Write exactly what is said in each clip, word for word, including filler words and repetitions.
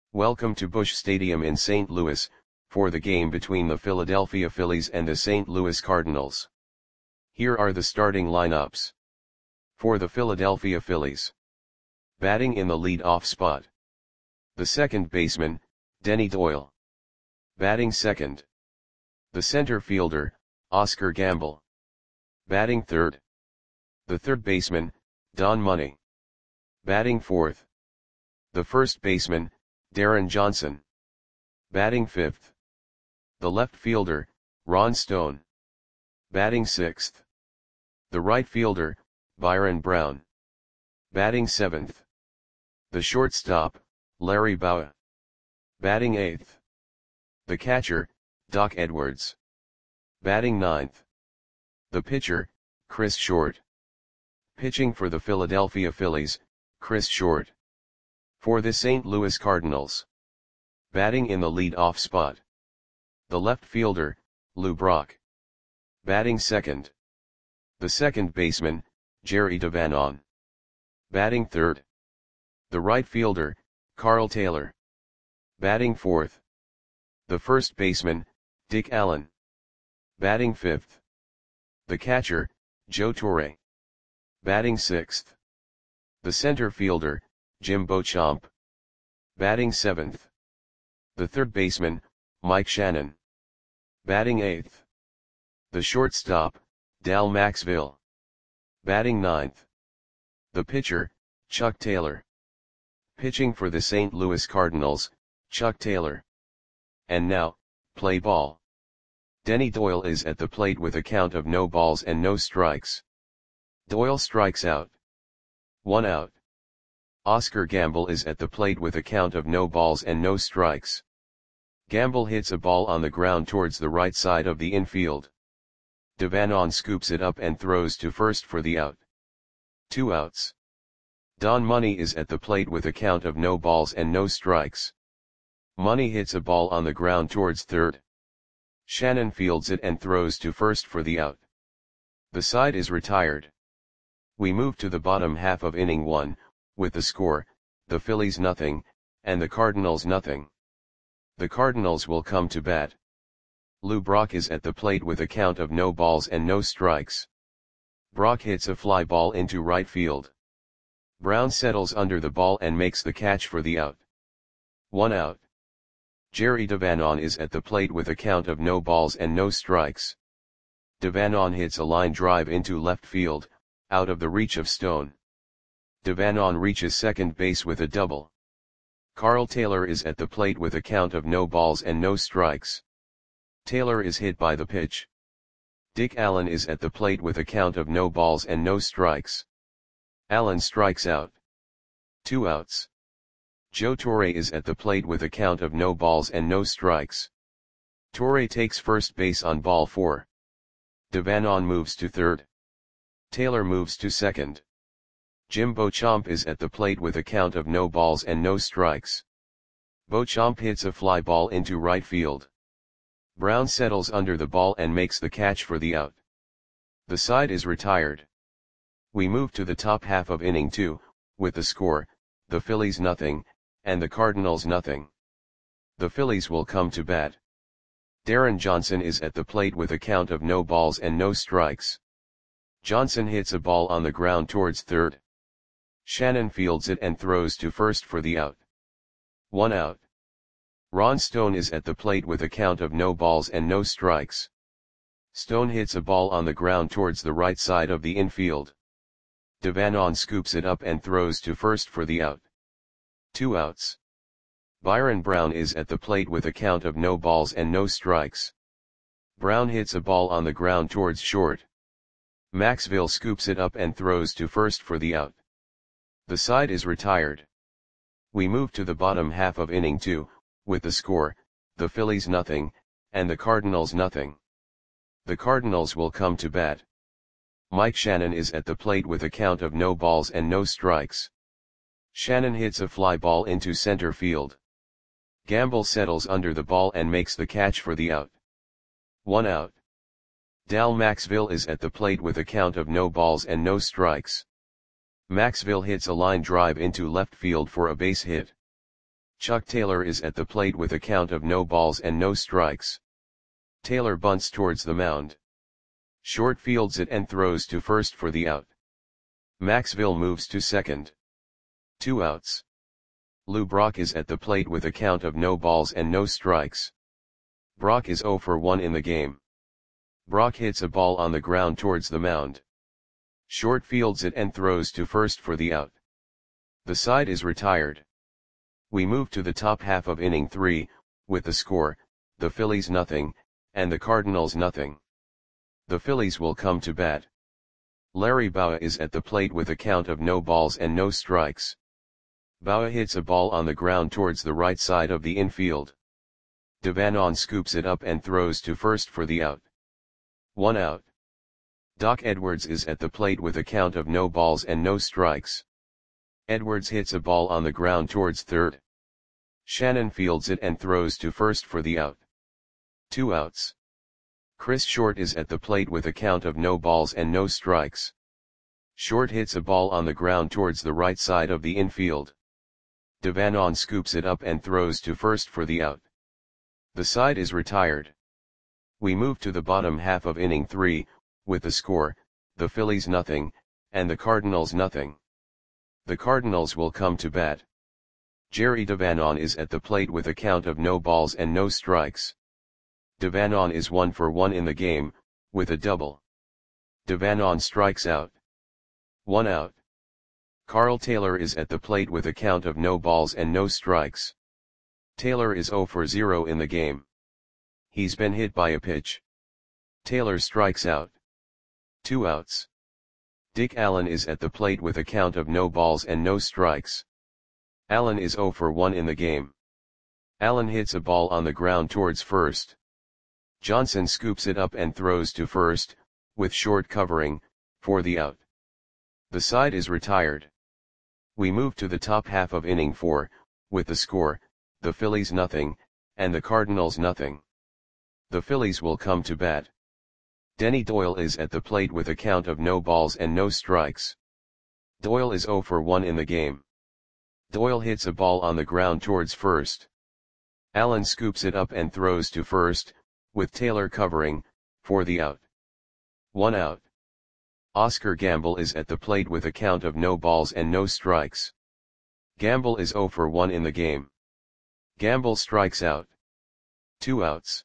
Welcome to Busch Stadium in Saint Louis, for the game between the Philadelphia Phillies and the Saint Louis Cardinals. Here are the starting lineups. For the Philadelphia Phillies. Batting in the lead-off spot. The second baseman, Denny Doyle. Batting second. The center fielder, Oscar Gamble. Batting third. The third baseman, Don Money. Batting fourth. The first baseman, Darren Johnson. Batting fifth. The left fielder, Ron Stone. Batting sixth. The right fielder, Byron Brown. Batting seventh. The shortstop, Larry Bowa. Batting eighth. The catcher, Doc Edwards. Batting ninth. The pitcher, Chris Short. Pitching for the Philadelphia Phillies, Chris Short. For the Saint Louis Cardinals. Batting in the lead-off spot. The left fielder, Lou Brock. Batting second. The second baseman, Jerry DeVanon. Batting third. The right fielder, Carl Taylor. Batting fourth. The first baseman, Dick Allen. Batting fifth. The catcher, Joe Torre. Batting sixth. The center fielder, Jim Beauchamp. Batting seventh. The third baseman, Mike Shannon. Batting eighth. The shortstop, Dal Maxville. Batting ninth. The pitcher, Chuck Taylor. Pitching for the Saint Louis Cardinals, Chuck Taylor. And now, play ball. Denny Doyle is at the plate with a count of no balls and no strikes. Doyle strikes out. One out. Oscar Gamble is at the plate with a count of no balls and no strikes. Gamble hits a ball on the ground towards the right side of the infield. DeVanon scoops it up and throws to first for the out. Two outs. Don Money is at the plate with a count of no balls and no strikes. Money hits a ball on the ground towards third. Shannon fields it and throws to first for the out. The side is retired. We move to the bottom half of inning one, with the score, the Phillies nothing, and the Cardinals nothing. The Cardinals will come to bat. Lou Brock is at the plate with a count of no balls and no strikes. Brock hits a fly ball into right field. Brown settles under the ball and makes the catch for the out. One out. Jerry DeVanon is at the plate with a count of no balls and no strikes. DeVanon hits a line drive into left field, out of the reach of Stone. DeVanon reaches second base with a double. Carl Taylor is at the plate with a count of no balls and no strikes. Taylor is hit by the pitch. Dick Allen is at the plate with a count of no balls and no strikes. Allen strikes out. Two outs. Joe Torre is at the plate with a count of no balls and no strikes. Torre takes first base on ball four. DeVanon moves to third. Taylor moves to second. Jim Beauchamp is at the plate with a count of no balls and no strikes. Beauchamp hits a fly ball into right field. Brown settles under the ball and makes the catch for the out. The side is retired. We move to the top half of inning two, with the score, the Phillies nothing, and the Cardinals nothing. The Phillies will come to bat. Darren Johnson is at the plate with a count of no balls and no strikes. Johnson hits a ball on the ground towards third. Shannon fields it and throws to first for the out. One out. Ron Stone is at the plate with a count of no balls and no strikes. Stone hits a ball on the ground towards the right side of the infield. DeVanon scoops it up and throws to first for the out. Two outs. Byron Brown is at the plate with a count of no balls and no strikes. Brown hits a ball on the ground towards short. Maxville scoops it up and throws to first for the out. The side is retired. We move to the bottom half of inning two, with the score, the Phillies nothing, and the Cardinals nothing. The Cardinals will come to bat. Mike Shannon is at the plate with a count of no balls and no strikes. Shannon hits a fly ball into center field. Gamble settles under the ball and makes the catch for the out. One out. Dal Maxville is at the plate with a count of no balls and no strikes. Maxville hits a line drive into left field for a base hit. Chuck Taylor is at the plate with a count of no balls and no strikes. Taylor bunts towards the mound. Short fields it and throws to first for the out. Maxville moves to second. Two outs. Lou Brock is at the plate with a count of no balls and no strikes. Brock is oh for one in the game. Brock hits a ball on the ground towards the mound. Short fields it and throws to first for the out. The side is retired. We move to the top half of inning three, with the score, the Phillies nothing, and the Cardinals nothing. The Phillies will come to bat. Larry Bowa is at the plate with a count of no balls and no strikes. Bowa hits a ball on the ground towards the right side of the infield. Devanon scoops it up and throws to first for the out. One out. Doc Edwards is at the plate with a count of no balls and no strikes. Edwards hits a ball on the ground towards third. Shannon fields it and throws to first for the out. Two outs. Chris Short is at the plate with a count of no balls and no strikes. Short hits a ball on the ground towards the right side of the infield. Devanon scoops it up and throws to first for the out. The side is retired. We move to the bottom half of inning three, with the score, the Phillies nothing, and the Cardinals nothing. The Cardinals will come to bat. Jerry Devanon is at the plate with a count of no balls and no strikes. Devanon is one for one in the game, with a double. Devanon strikes out. One out. Carl Taylor is at the plate with a count of no balls and no strikes. Taylor is oh for zero in the game. He's been hit by a pitch. Taylor strikes out. Two outs. Dick Allen is at the plate with a count of no balls and no strikes. Allen is oh for one in the game. Allen hits a ball on the ground towards first. Johnson scoops it up and throws to first, with Short covering, for the out. The side is retired. We move to the top half of inning four, with the score, the Phillies nothing, and the Cardinals nothing. The Phillies will come to bat. Denny Doyle is at the plate with a count of no balls and no strikes. Doyle is oh for one in the game. Doyle hits a ball on the ground towards first. Allen scoops it up and throws to first, with Taylor covering, for the out. One out. Oscar Gamble is at the plate with a count of no balls and no strikes. Gamble is oh for one in the game. Gamble strikes out. Two outs.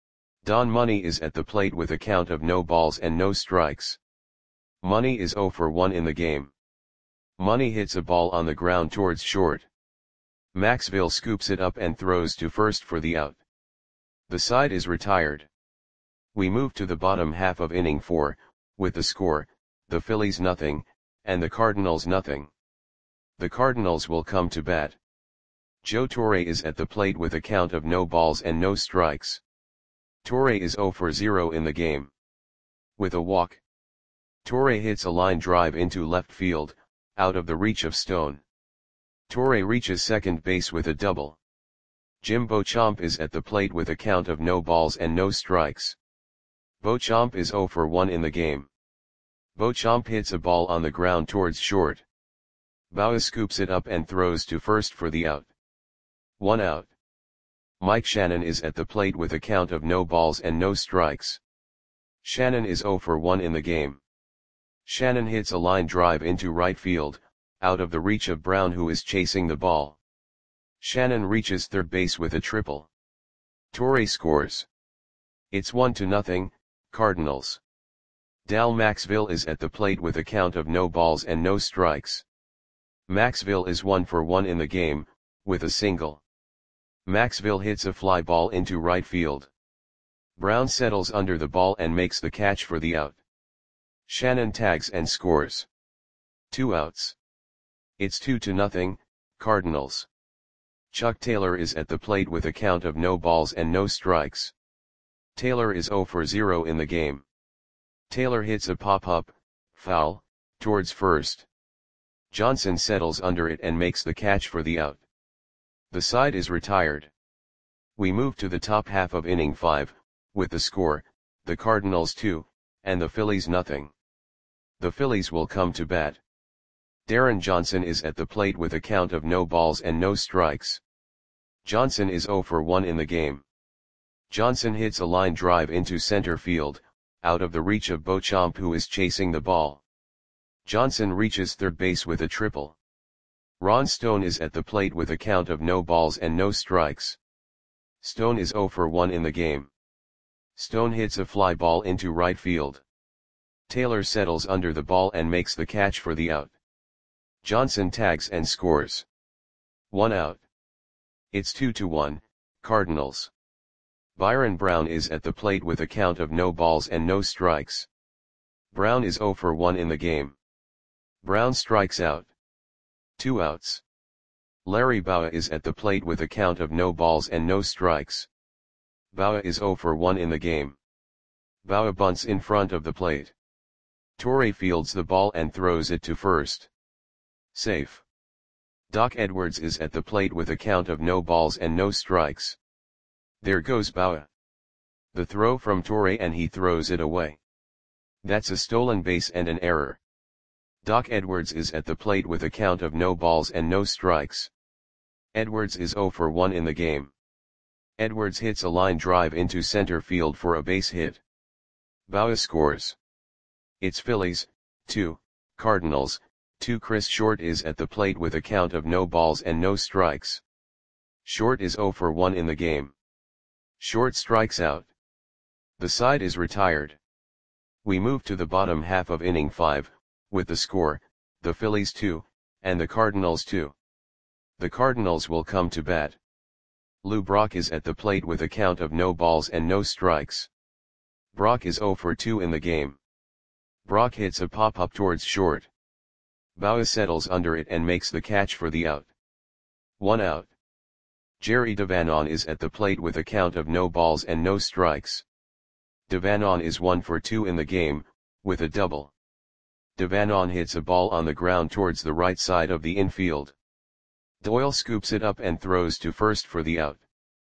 Don Money is at the plate with a count of no balls and no strikes. Money is oh for one in the game. Money hits a ball on the ground towards short. Maxville scoops it up and throws to first for the out. The side is retired. We move to the bottom half of inning four, with the score, the Phillies nothing, and the Cardinals nothing. The Cardinals will come to bat. Joe Torre is at the plate with a count of no balls and no strikes. Torre is oh for zero in the game. With a walk. Torre hits a line drive into left field, out of the reach of Stone. Torre reaches second base with a double. Jim Beauchamp is at the plate with a count of no balls and no strikes. Beauchamp is oh for one in the game. Beauchamp hits a ball on the ground towards short. Bowa scoops it up and throws to first for the out. One out. Mike Shannon is at the plate with a count of no balls and no strikes. Shannon is oh for one in the game. Shannon hits a line drive into right field, out of the reach of Brown, who is chasing the ball. Shannon reaches third base with a triple. Torre scores. It's one to nothing, Cardinals. Dal Maxville is at the plate with a count of no balls and no strikes. Maxville is one for one in the game, with a single. Maxville hits a fly ball into right field. Brown settles under the ball and makes the catch for the out. Shannon tags and scores. Two outs. It's two to nothing, Cardinals. Chuck Taylor is at the plate with a count of no balls and no strikes. Taylor is oh for zero in the game. Taylor hits a pop-up, foul, towards first. Johnson settles under it and makes the catch for the out. The side is retired. We move to the top half of inning five, with the score, the Cardinals two, and the Phillies nothing. The Phillies will come to bat. Darren Johnson is at the plate with a count of no balls and no strikes. Johnson is zero for one in the game. Johnson hits a line drive into center field, out of the reach of Beauchamp, who is chasing the ball. Johnson reaches third base with a triple. Ron Stone is at the plate with a count of no balls and no strikes. Stone is zero for one in the game. Stone hits a fly ball into right field. Taylor settles under the ball and makes the catch for the out. Johnson tags and scores. One out. It's two to one, Cardinals. Byron Brown is at the plate with a count of no balls and no strikes. Brown is zero for one in the game. Brown strikes out. Two outs. Larry Bowa is at the plate with a count of no balls and no strikes. Bowa is zero for one in the game. Bowa bunts in front of the plate. Torre fields the ball and throws it to first. Safe. Doc Edwards is at the plate with a count of no balls and no strikes. There goes Bowa. The throw from Torre, and he throws it away. That's a stolen base and an error. Doc Edwards is at the plate with a count of no balls and no strikes. Edwards is zero for one in the game. Edwards hits a line drive into center field for a base hit. Bowa scores. It's Phillies, two, Cardinals, two. Chris Short is at the plate with a count of no balls and no strikes. Short is zero for one in the game. Short strikes out. The side is retired. We move to the bottom half of inning five, with the score, the Phillies two, and the Cardinals two. The Cardinals will come to bat. Lou Brock is at the plate with a count of no balls and no strikes. Brock is zero for two in the game. Brock hits a pop-up towards short. Bowa settles under it and makes the catch for the out. One out. Jerry Devanon is at the plate with a count of no balls and no strikes. Devanon is one for two in the game, with a double. Devanon hits a ball on the ground towards the right side of the infield. Doyle scoops it up and throws to first for the out.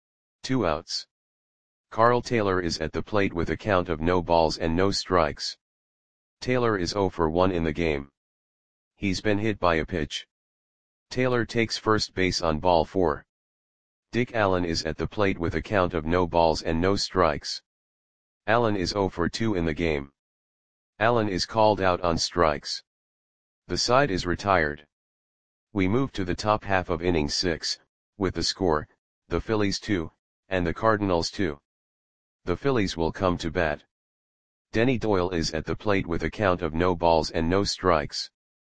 Two outs. Carl Taylor is at the plate with a count of no balls and no strikes. Taylor is zero for one in the game. He's been hit by a pitch. Taylor takes first base on ball four. Dick Allen is at the plate with a count of no balls and no strikes. Allen is zero for two in the game. Allen is called out on strikes. The side is retired. We move to the top half of inning six, with the score, the Phillies two, and the Cardinals two. The Phillies will come to bat. Denny Doyle is at the plate with a count of no balls and no strikes.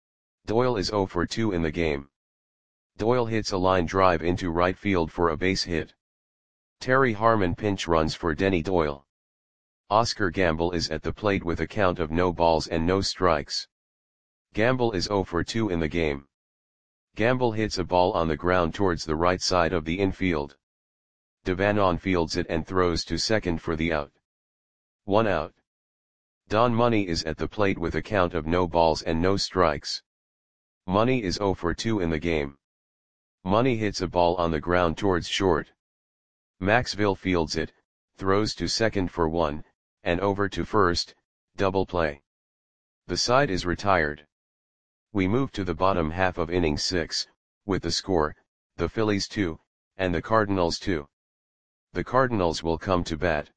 Doyle is zero for two in the game. Doyle hits a line drive into right field for a base hit. Terry Harmon pinch runs for Denny Doyle. Oscar Gamble is at the plate with a count of no balls and no strikes. Gamble is zero for two in the game. Gamble hits a ball on the ground towards the right side of the infield. Devanon fields it and throws to second for the out. One out. Don Money is at the plate with a count of no balls and no strikes. Money is zero for two in the game. Money hits a ball on the ground towards short. Maxville fields it, throws to second for one, and over to first, double play. The side is retired. We move to the bottom half of inning six, with the score, the Phillies two, and the Cardinals two. The Cardinals will come to bat.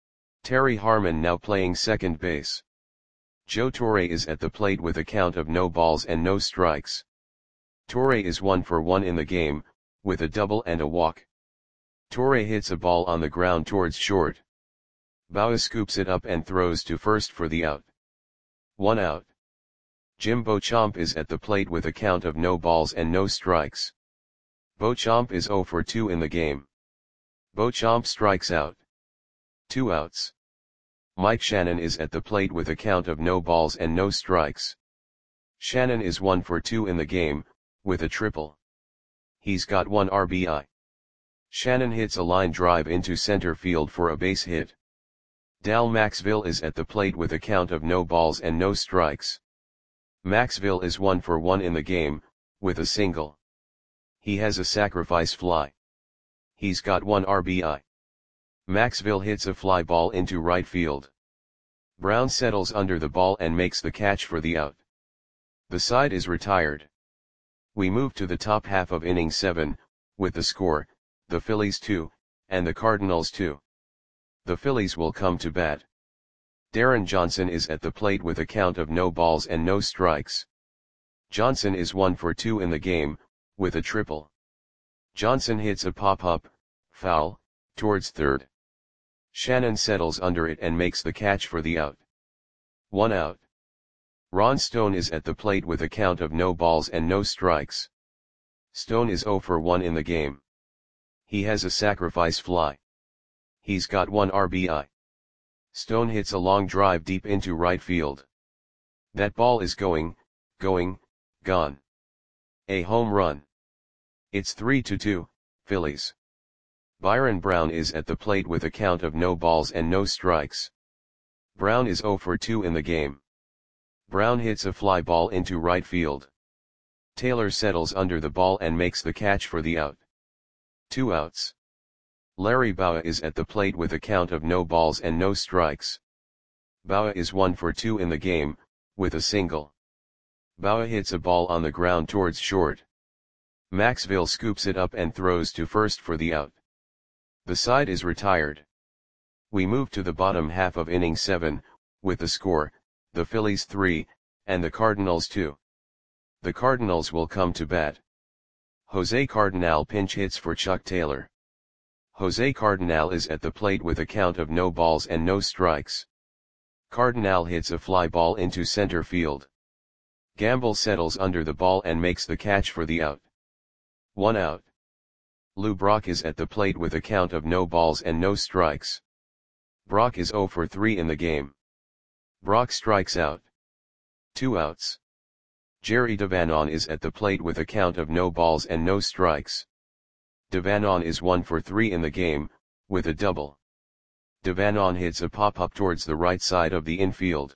Terry Harmon now playing second base. Joe Torre is at the plate with a count of no balls and no strikes. Torre is one for one in the game, with a double and a walk. Torre hits a ball on the ground towards short. Bowa scoops it up and throws to first for the out. One out. Jim Beauchamp is at the plate with a count of no balls and no strikes. Beauchamp is zero for two in the game. Beauchamp strikes out. Two outs. Mike Shannon is at the plate with a count of no balls and no strikes. Shannon is one for two in the game, with a triple. He's got one R B I. Shannon hits a line drive into center field for a base hit. Dal Maxville is at the plate with a count of no balls and no strikes. Maxville is one for one in the game, with a single. He has a sacrifice fly. He's got one R B I. Maxville hits a fly ball into right field. Brown settles under the ball and makes the catch for the out. The side is retired. We move to the top half of inning seven, with the score, the Phillies two, and the Cardinals two. The Phillies will come to bat. Darren Johnson is at the plate with a count of no balls and no strikes. Johnson is one for two in the game, with a triple. Johnson hits a pop-up, foul, towards third. Shannon settles under it and makes the catch for the out. One out. Ron Stone is at the plate with a count of no balls and no strikes. Stone is zero for one in the game. He has a sacrifice fly. He's got one R B I. Stone hits a long drive deep into right field. That ball is going, going, gone. A home run. It's three to two, Phillies. Byron Brown is at the plate with a count of no balls and no strikes. Brown is zero for two in the game. Brown hits a fly ball into right field. Taylor settles under the ball and makes the catch for the out. Two outs. Larry Bowa is at the plate with a count of no balls and no strikes. Bowa is one for two in the game, with a single. Bowa hits a ball on the ground towards short. Maxville scoops it up and throws to first for the out. The side is retired. We move to the bottom half of inning seven, with the score, the Phillies three, and the Cardinals two. The Cardinals will come to bat. Jose Cardinal pinch hits for Chuck Taylor. Jose Cardinal is at the plate with a count of no balls and no strikes. Cardinal hits a fly ball into center field. Gamble settles under the ball and makes the catch for the out. One out. Lou Brock is at the plate with a count of no balls and no strikes. Brock is zero for three in the game. Brock strikes out. Two outs. Jerry Devanon is at the plate with a count of no balls and no strikes. Devanon is one for three in the game, with a double. Devanon hits a pop-up towards the right side of the infield.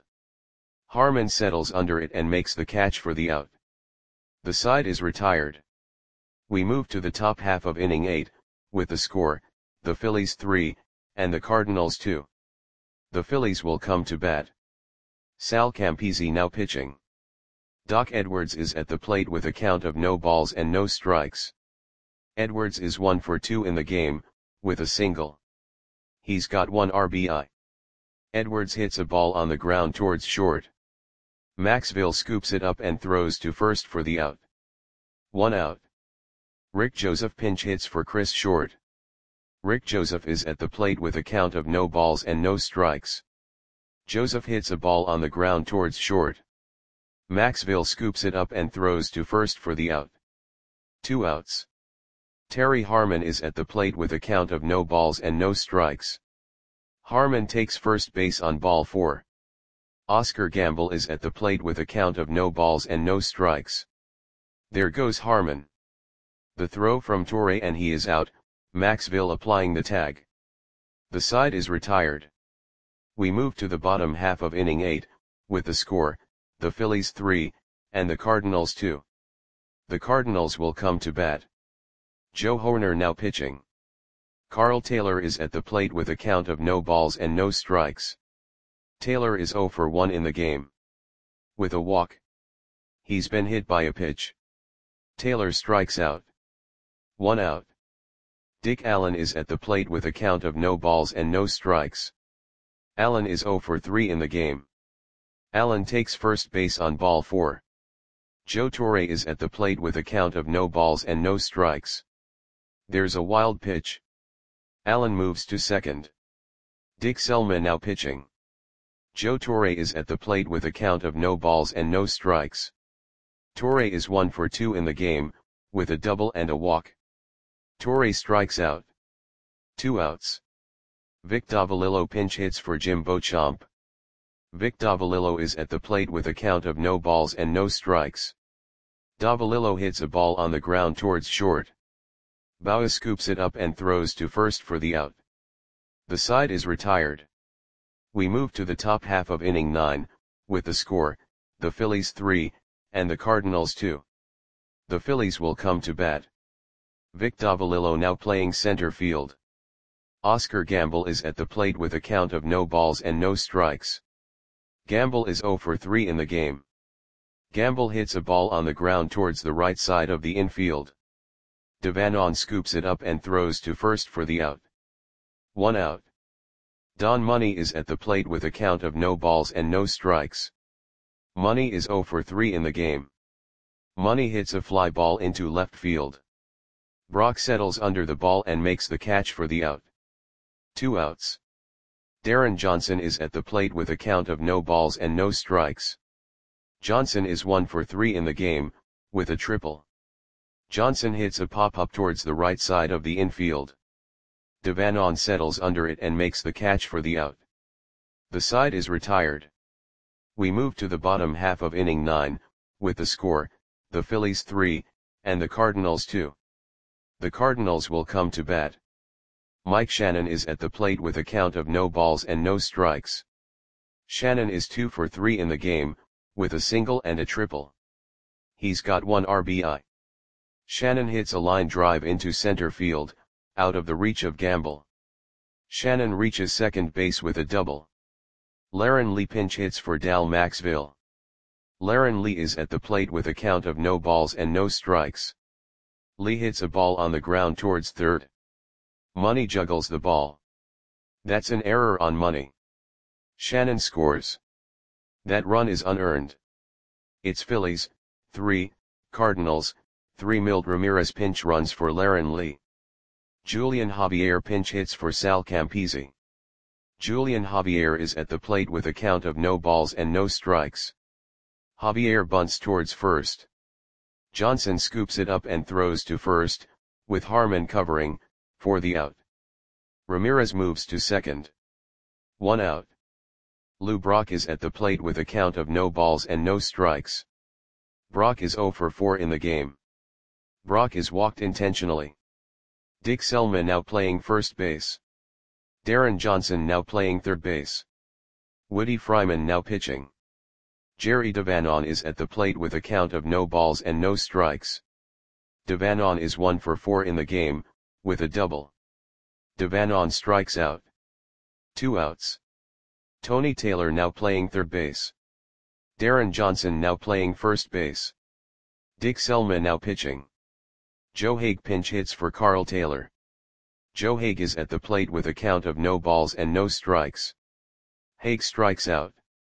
Harmon settles under it and makes the catch for the out. The side is retired. We move to the top half of inning eight, with the score, the Phillies three, and the Cardinals two. The Phillies will come to bat. Sal Campisi now pitching. Doc Edwards is at the plate with a count of no balls and no strikes. Edwards is one for two in the game, with a single. He's got one R B I. Edwards hits a ball on the ground towards short. Maxville scoops it up and throws to first for the out. One out. Rick Joseph pinch hits for Chris Short. Rick Joseph is at the plate with a count of no balls and no strikes. Joseph hits a ball on the ground towards short. Maxville scoops it up and throws to first for the out. Two outs. Terry Harmon is at the plate with a count of no balls and no strikes. Harmon takes first base on ball four. Oscar Gamble is at the plate with a count of no balls and no strikes. There goes Harmon. The throw from Torre and he is out, Maxville applying the tag. The side is retired. We move to the bottom half of inning eight, with the score, the Phillies three, and the Cardinals two. The Cardinals will come to bat. Joe Hoerner now pitching. Carl Taylor is at the plate with a count of no balls and no strikes. Taylor is zero for one in the game. With a walk. He's been hit by a pitch. Taylor strikes out. One out. Dick Allen is at the plate with a count of no balls and no strikes. Allen is zero for three in the game. Allen takes first base on ball four. Joe Torre is at the plate with a count of no balls and no strikes. There's a wild pitch. Allen moves to second. Dick Selma now pitching. Joe Torre is at the plate with a count of no balls and no strikes. Torre is one for two in the game, with a double and a walk. Torre strikes out. Two outs. Vic Davalillo pinch hits for Jim Beauchamp. Vic Davalillo is at the plate with a count of no balls and no strikes. Davalillo hits a ball on the ground towards short. Bowa scoops it up and throws to first for the out. The side is retired. We move to the top half of inning nine, with the score, the Phillies three, and the Cardinals two. The Phillies will come to bat. Vic Davalillo now playing center field. Oscar Gamble is at the plate with a count of no balls and no strikes. Gamble is zero for three in the game. Gamble hits a ball on the ground towards the right side of the infield. Devanon scoops it up and throws to first for the out. One out. Don Money is at the plate with a count of no balls and no strikes. Money is zero for three in the game. Money hits a fly ball into left field. Brock settles under the ball and makes the catch for the out. Two outs. Darren Johnson is at the plate with a count of no balls and no strikes. Johnson is one for three in the game, with a triple. Johnson hits a pop-up towards the right side of the infield. Devanon settles under it and makes the catch for the out. The side is retired. We move to the bottom half of inning nine, with the score, the Phillies three, and the Cardinals two. The Cardinals will come to bat. Mike Shannon is at the plate with a count of no balls and no strikes. Shannon is two for three in the game, with a single and a triple. He's got one R B I. Shannon hits a line drive into center field, out of the reach of Gamble. Shannon reaches second base with a double. Laren Lee pinch hits for Dal Maxville. Laren Lee is at the plate with a count of no balls and no strikes. Lee hits a ball on the ground towards third. Money juggles the ball. That's an error on Money. Shannon scores. That run is unearned. It's Phillies, three, Cardinals, three. Milt Ramirez pinch runs for Laren Lee. Julian Javier pinch hits for Sal Campisi. Julian Javier is at the plate with a count of no balls and no strikes. Javier bunts towards first. Johnson scoops it up and throws to first, with Harmon covering, for the out. Ramirez moves to second. One out. Lou Brock is at the plate with a count of no balls and no strikes. Brock is zero for four in the game. Brock is walked intentionally. Dick Selma now playing first base. Darren Johnson now playing third base. Woody Fryman now pitching. Jerry Devanon is at the plate with a count of no balls and no strikes. Devanon is one for four in the game, with a double. Devanon strikes out. Two outs. Tony Taylor now playing third base. Darren Johnson now playing first base. Dick Selma now pitching. Joe Haig pinch hits for Carl Taylor. Joe Haig is at the plate with a count of no balls and no strikes. Haig strikes out.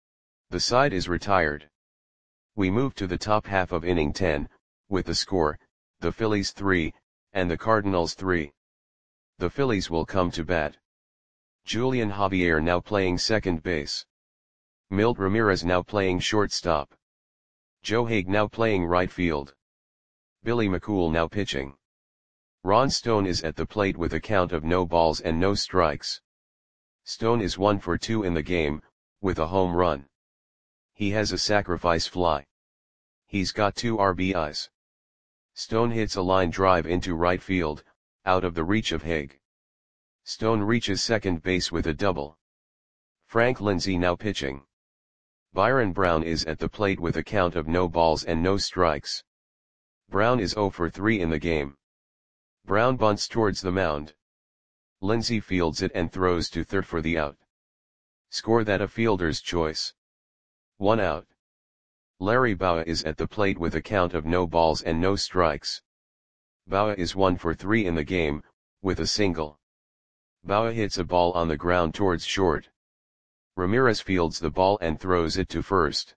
The side is retired. We move to the top half of inning ten, with the score, the Phillies three, and the Cardinals three. The Phillies will come to bat. Julian Javier now playing second base. Milt Ramirez now playing shortstop. Joe Haig now playing right field. Billy McCool now pitching. Ron Stone is at the plate with a count of no balls and no strikes. Stone is one for two in the game, with a home run. He has a sacrifice fly. He's got two R B Is. Stone hits a line drive into right field, out of the reach of Haig. Stone reaches second base with a double. Frank Lindsay now pitching. Byron Brown is at the plate with a count of no balls and no strikes. Brown is zero for three in the game. Brown bunts towards the mound. Lindsay fields it and throws to third for the out. Score that a fielder's choice. One out. Larry Bowa is at the plate with a count of no balls and no strikes. Bowa is one for three in the game, with a single. Bowa hits a ball on the ground towards short. Ramirez fields the ball and throws it to first.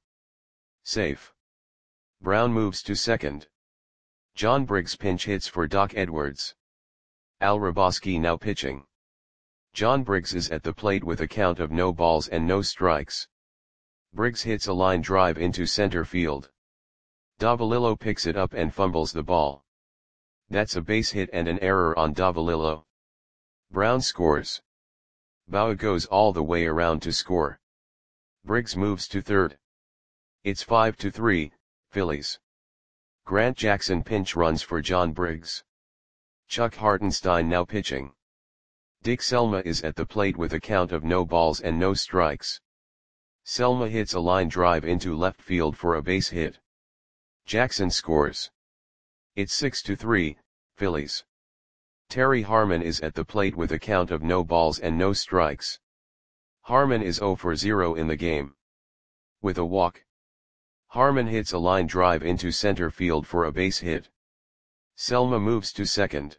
Safe. Brown moves to second. John Briggs pinch hits for Doc Edwards. Al Raboski now pitching. John Briggs is at the plate with a count of no balls and no strikes. Briggs hits a line drive into center field. Davalillo picks it up and fumbles the ball. That's a base hit and an error on Davalillo. Brown scores. Bowa goes all the way around to score. Briggs moves to third. It's five to three, Phillies. Grant Jackson pinch runs for John Briggs. Chuck Hartenstein now pitching. Dick Selma is at the plate with a count of no balls and no strikes. Selma hits a line drive into left field for a base hit. Jackson scores. It's six to three, Phillies. Terry Harmon is at the plate with a count of no balls and no strikes. Harmon is zero for zero in the game. With a walk. Harmon hits a line drive into center field for a base hit. Selma moves to second.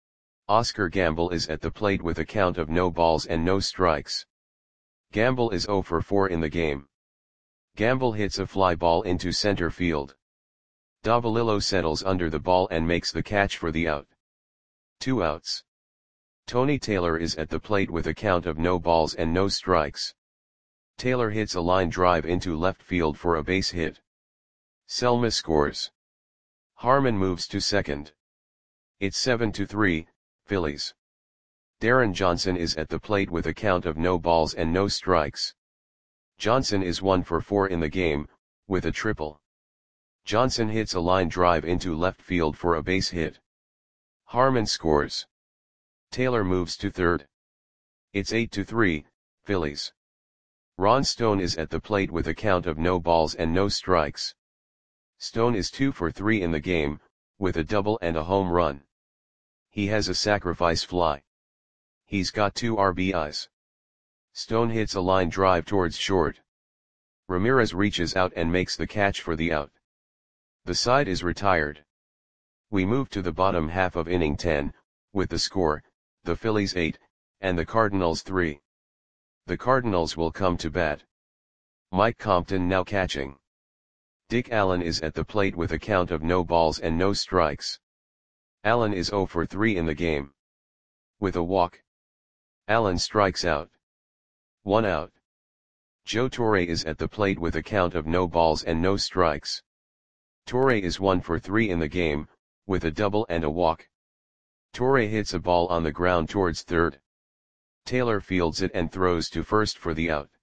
Oscar Gamble is at the plate with a count of no balls and no strikes. Gamble is zero for four in the game. Gamble hits a fly ball into center field. Davalillo settles under the ball and makes the catch for the out. Two outs. Tony Taylor is at the plate with a count of no balls and no strikes. Taylor hits a line drive into left field for a base hit. Selma scores. Harmon moves to second. It's seven to three, Phillies. Darren Johnson is at the plate with a count of no balls and no strikes. Johnson is one for four in the game, with a triple. Johnson hits a line drive into left field for a base hit. Harmon scores. Taylor moves to third. It's eight to three, Phillies. Ron Stone is at the plate with a count of no balls and no strikes. Stone is two for three in the game, with a double and a home run. He has a sacrifice fly. He's got two R B Is. Stone hits a line drive towards short. Ramirez reaches out and makes the catch for the out. The side is retired. We move to the bottom half of inning ten, with the score, the Phillies eight, and the Cardinals three. The Cardinals will come to bat. Mike Compton now catching. Dick Allen is at the plate with a count of no balls and no strikes. Allen is zero for three in the game. With a walk. Allen strikes out. One out. Joe Torre is at the plate with a count of no balls and no strikes. Torre is one for three in the game, with a double and a walk. Torre hits a ball on the ground towards third. Taylor fields it and throws to first for the out.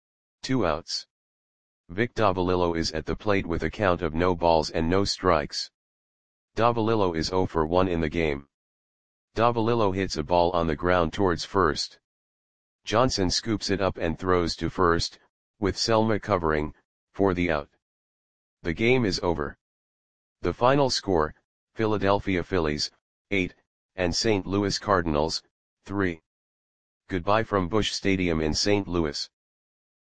Two outs. Vic Davalillo is at the plate with a count of no balls and no strikes. Davalillo is zero for one in the game. Davalillo hits a ball on the ground towards first. Johnson scoops it up and throws to first, with Selma covering, for the out. The game is over. The final score, Philadelphia Phillies, eight, and Saint Louis Cardinals, three. Goodbye from Busch Stadium in Saint Louis.